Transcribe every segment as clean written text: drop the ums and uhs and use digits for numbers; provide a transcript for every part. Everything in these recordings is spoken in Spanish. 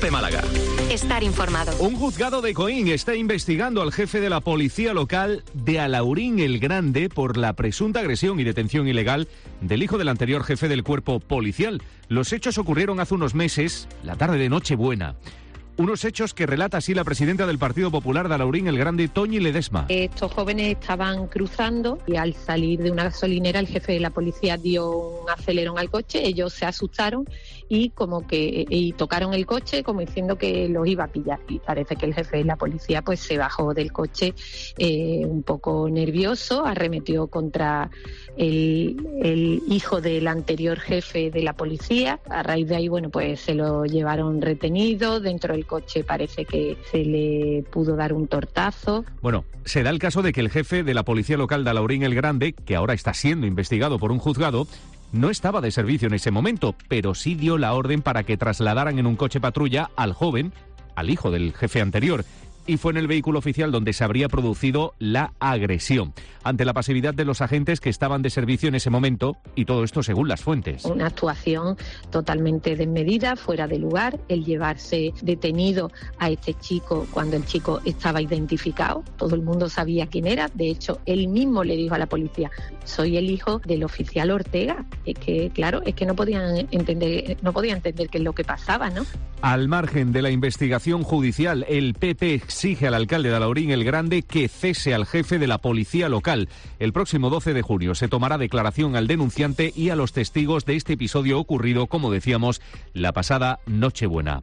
COPE Málaga. Estar informado. Un juzgado de Coín está investigando al jefe de la policía local de Alhaurín el Grande por la presunta agresión y detención ilegal del hijo del anterior jefe del cuerpo policial. Los hechos ocurrieron hace unos meses, la tarde de Nochebuena. Unos hechos que relata así la presidenta del Partido Popular de Alhaurín el Grande, Toñi Ledesma. Estos jóvenes estaban cruzando y al salir de una gasolinera el jefe de la policía dio un acelerón al coche, ellos se asustaron y tocaron el coche como diciendo que los iba a pillar, y parece que el jefe de la policía pues se bajó del coche un poco nervioso, arremetió contra el hijo del anterior jefe de la policía. A raíz de ahí, bueno, pues se lo llevaron retenido. Dentro del coche parece que se le pudo dar un tortazo. Bueno, se da el caso de que el jefe de la policía local de Alhaurín el Grande, que ahora está siendo investigado por un juzgado, no estaba de servicio en ese momento, pero sí dio la orden para que trasladaran en un coche patrulla al joven, al hijo del jefe anterior. Y fue en el vehículo oficial donde se habría producido la agresión. Ante la pasividad de los agentes que estaban de servicio en ese momento, y todo esto según las fuentes. Una actuación totalmente desmedida, fuera de lugar, el llevarse detenido a este chico cuando el chico estaba identificado. Todo el mundo sabía quién era. De hecho, él mismo le dijo a la policía: soy el hijo del oficial Ortega. Es que, claro, es que no podía entender qué es lo que pasaba, ¿no? Al margen de la investigación judicial, el PP exige al alcalde de Alhaurín el Grande que cese al jefe de la policía local. El próximo 12 de junio se tomará declaración al denunciante y a los testigos de este episodio ocurrido, como decíamos, la pasada Nochebuena.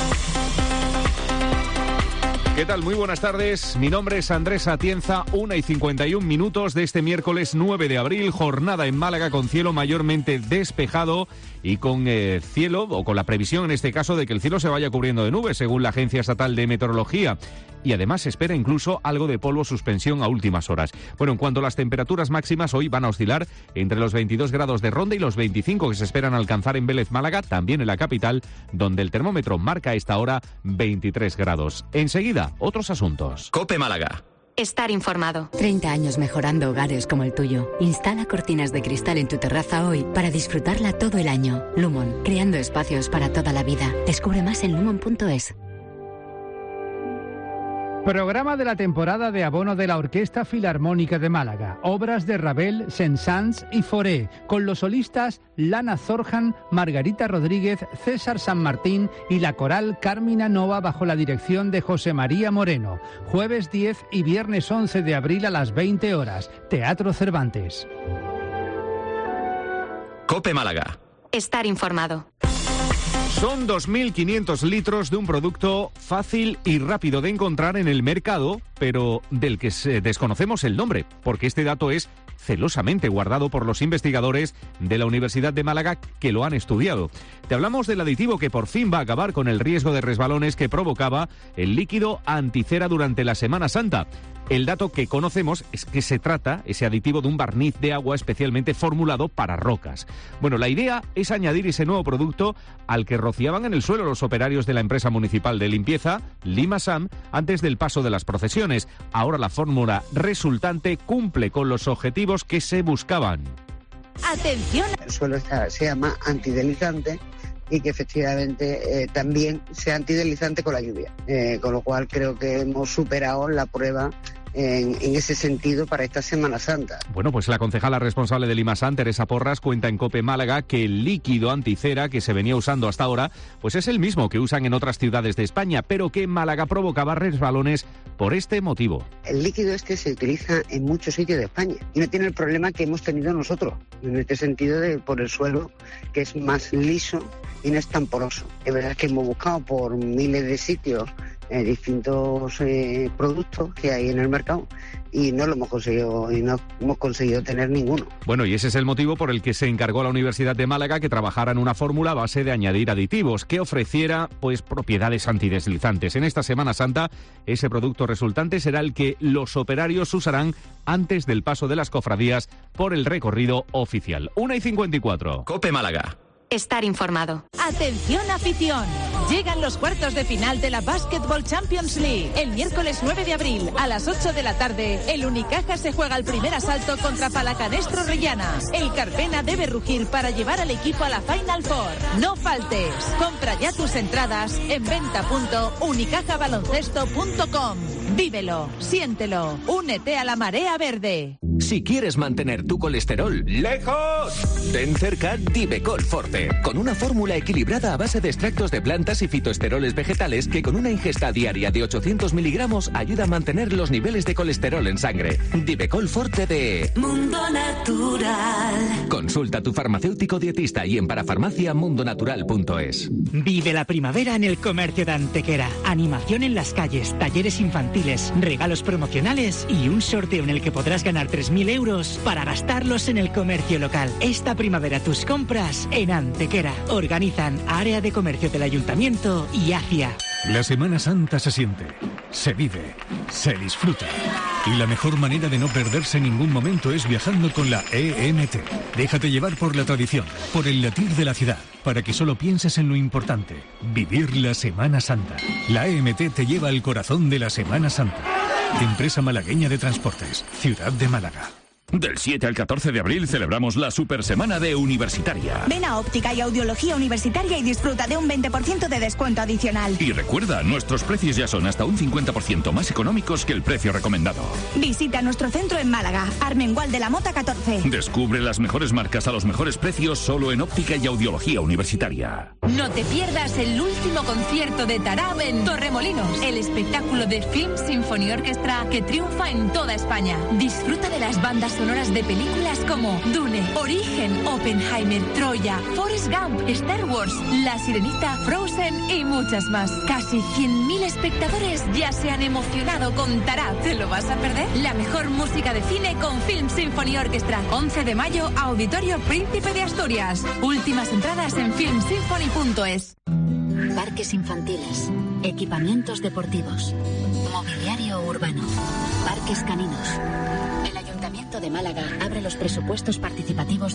¿Qué tal? Muy buenas tardes. Mi nombre es Andrés Atienza, 1:51 de este miércoles 9 de abril, jornada en Málaga con cielo mayormente despejado y con cielo, o con la previsión en este caso de que el cielo se vaya cubriendo de nubes, según la Agencia Estatal de Meteorología. Y además se espera incluso algo de polvo suspensión a últimas horas. Bueno, en cuanto a las temperaturas máximas, hoy van a oscilar entre los 22 grados de Ronda y los 25 que se esperan alcanzar en Vélez, Málaga, también en la capital, donde el termómetro marca a esta hora 23 grados. Enseguida, otros asuntos. COPE Málaga. Estar informado. 30 años mejorando hogares como el tuyo. Instala cortinas de cristal en tu terraza hoy para disfrutarla todo el año. Lumon, creando espacios para toda la vida. Descubre más en lumon.es. Programa de la temporada de abono de la Orquesta Filarmónica de Málaga. Obras de Ravel, Saint-Saëns y Fauré, con los solistas Lana Zorjan, Margarita Rodríguez, César San Martín y la coral Carmina Nova bajo la dirección de José María Moreno. Jueves 10 y viernes 11 de abril a las 20 horas. Teatro Cervantes. COPE Málaga. Estar informado. Son 2.500 litros de un producto fácil y rápido de encontrar en el mercado, pero del que desconocemos el nombre, porque este dato es celosamente guardado por los investigadores de la Universidad de Málaga que lo han estudiado. Te hablamos del aditivo que por fin va a acabar con el riesgo de resbalones que provocaba el líquido anticera durante la Semana Santa. El dato que conocemos es que se trata, ese aditivo, de un barniz de agua especialmente formulado para rocas. Bueno, la idea es añadir ese nuevo producto al que rociaban en el suelo los operarios de la empresa municipal de limpieza, Limasam, antes del paso de las procesiones. Ahora la fórmula resultante cumple con los objetivos que se buscaban. ¡Atención! El suelo se llama antideslizante y que efectivamente también sea antideslizante con la lluvia. Con lo cual creo que hemos superado la prueba en ese sentido para esta Semana Santa. Bueno, pues la concejala responsable de Limasam, Teresa Porras, cuenta en COPE Málaga que el líquido anticera que se venía usando hasta ahora pues es el mismo que usan en otras ciudades de España, pero que en Málaga provocaba resbalones por este motivo. El líquido este se utiliza en muchos sitios de España y no tiene el problema que hemos tenido nosotros, en este sentido de por el suelo, que es más liso y no es tan poroso. Es verdad que hemos buscado por miles de sitios distintos productos que hay en el mercado y no hemos conseguido tener ninguno. Bueno, y ese es el motivo por el que se encargó a la Universidad de Málaga que trabajara en una fórmula a base de añadir aditivos que ofreciera pues propiedades antideslizantes. En esta Semana Santa, ese producto resultante será el que los operarios usarán antes del paso de las cofradías por el recorrido oficial. 1:54. COPE Málaga. Estar informado. Atención afición. Llegan los cuartos de final de la Basketball Champions League. El miércoles 9 de abril a las 8 de la tarde, el Unicaja se juega el primer asalto contra Palacanestro Reggiana. El Carpena debe rugir para llevar al equipo a la Final Four. No faltes. Compra ya tus entradas en venta.unicajabaloncesto.com. Vívelo, siéntelo, únete a la marea verde. Si quieres mantener tu colesterol lejos, ten cerca Divecol Forte, con una fórmula equilibrada a base de extractos de plantas y fitoesteroles vegetales que con una ingesta diaria de 800 miligramos ayuda a mantener los niveles de colesterol en sangre. Divecol Forte de Mundo Natural. Consulta a tu farmacéutico dietista y en parafarmaciamundonatural.es. Vive la primavera en el comercio de Antequera. Animación en las calles, talleres infantiles, regalos promocionales y un sorteo en el que podrás ganar 3.000 euros para gastarlos en el comercio local. Esta primavera tus compras en Antequera. Organizan Área de Comercio del Ayuntamiento y ACIA. La Semana Santa se siente, se vive, se disfruta. Y la mejor manera de no perderse ningún momento es viajando con la EMT. Déjate llevar por la tradición, por el latir de la ciudad, para que solo pienses en lo importante, vivir la Semana Santa. La EMT te lleva al corazón de la Semana Santa. Empresa malagueña de transportes, Ciudad de Málaga. Del 7 al 14 de abril celebramos la Super Semana de Universitaria. Ven a Óptica y Audiología Universitaria y disfruta de un 20% de descuento adicional. Y recuerda, nuestros precios ya son hasta un 50% más económicos que el precio recomendado. Visita nuestro centro en Málaga, Armengual de la Mota 14. Descubre las mejores marcas a los mejores precios solo en Óptica y Audiología Universitaria. No te pierdas el último concierto de Tarab en Torremolinos, el espectáculo de Film Symphony Orchestra que triunfa en toda España. Disfruta de las bandas sonoras de películas como Dune, Origen, Oppenheimer, Troya, Forrest Gump, Star Wars, La Sirenita, Frozen y muchas más. Casi 100.000 espectadores ya se han emocionado con Tarab. ¿Te lo vas a perder? La mejor música de cine con Film Symphony Orchestra. 11 de mayo, Auditorio Príncipe de Asturias. Últimas entradas en filmsymphony.es. Parques infantiles, equipamientos deportivos, mobiliario urbano, parques caninos. El Ayuntamiento de Málaga abre los presupuestos participativos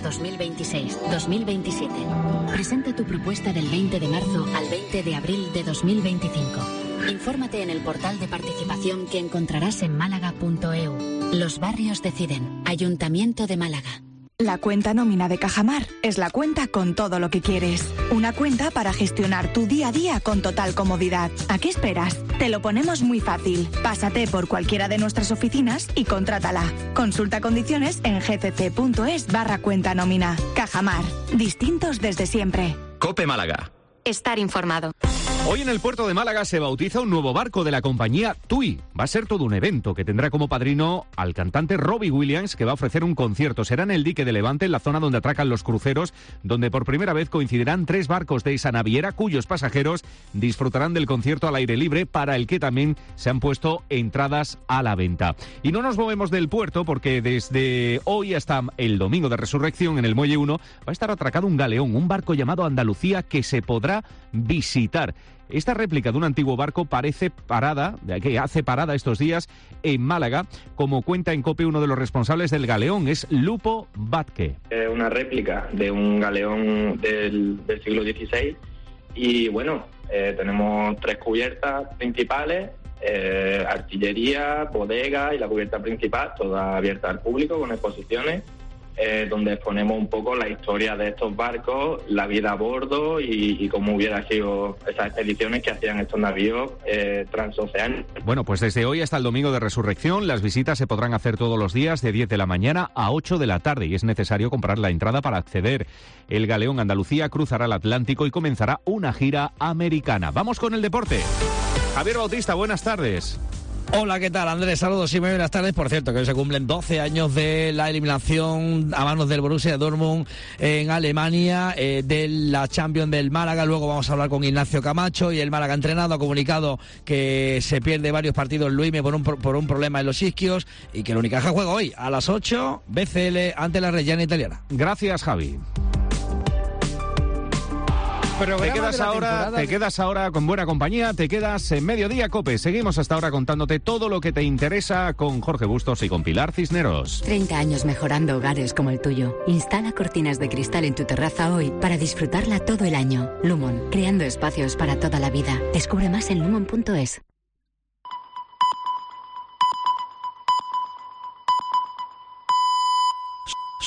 2026-2027. Presenta tu propuesta del 20 de marzo al 20 de abril de 2025. Infórmate en el portal de participación que encontrarás en málaga.eu. Los barrios deciden. Ayuntamiento de Málaga. La cuenta nómina de Cajamar es la cuenta con todo lo que quieres. Una cuenta para gestionar tu día a día con total comodidad. ¿A qué esperas? Te lo ponemos muy fácil. Pásate por cualquiera de nuestras oficinas y contrátala. Consulta condiciones en gcc.es/cuenta nómina. Cajamar. Distintos desde siempre. COPE Málaga. Estar informado. Hoy en el puerto de Málaga se bautiza un nuevo barco de la compañía TUI. Va a ser todo un evento que tendrá como padrino al cantante Robbie Williams, que va a ofrecer un concierto. Será en el dique de Levante, en la zona donde atracan los cruceros, donde por primera vez coincidirán 3 barcos de esa naviera cuyos pasajeros disfrutarán del concierto al aire libre, para el que también se han puesto entradas a la venta. Y no nos movemos del puerto porque desde hoy hasta el domingo de Resurrección en el Muelle 1 va a estar atracado un galeón, un barco llamado Andalucía, que se podrá visitar. Esta réplica de un antiguo barco que hace parada estos días en Málaga, como cuenta en COPE uno de los responsables del galeón, es Lupo Vázquez. Es una réplica de un galeón del siglo XVI y bueno, tenemos 3 cubiertas principales, artillería, bodega y la cubierta principal, toda abierta al público con exposiciones. Donde exponemos un poco la historia de estos barcos, la vida a bordo y cómo hubiera sido esas expediciones que hacían estos navíos transoceánicos. Bueno, pues desde hoy hasta el domingo de Resurrección las visitas se podrán hacer todos los días de 10 de la mañana a 8 de la tarde y es necesario comprar la entrada para acceder. El galeón Andalucía cruzará el Atlántico y comenzará una gira americana. Vamos con el deporte. Javier Bautista, buenas tardes. Hola, ¿qué tal, Andrés? Saludos y muy buenas tardes. Por cierto, que hoy se cumplen 12 años de la eliminación a manos del Borussia Dortmund en Alemania, de la Champions del Málaga. Luego vamos a hablar con Ignacio Camacho y el Málaga entrenado ha comunicado que se pierde varios partidos Luime por un problema en los isquios y que el Unicaja juega hoy a las 8, BCL ante la Reggiana italiana. Gracias, Javi. Te quedas ahora con buena compañía, te quedas en Mediodía COPE. Seguimos hasta ahora contándote todo lo que te interesa con Jorge Bustos y con Pilar Cisneros. 30 años mejorando hogares como el tuyo. Instala cortinas de cristal en tu terraza hoy para disfrutarla todo el año. Lumon, creando espacios para toda la vida. Descubre más en lumon.es.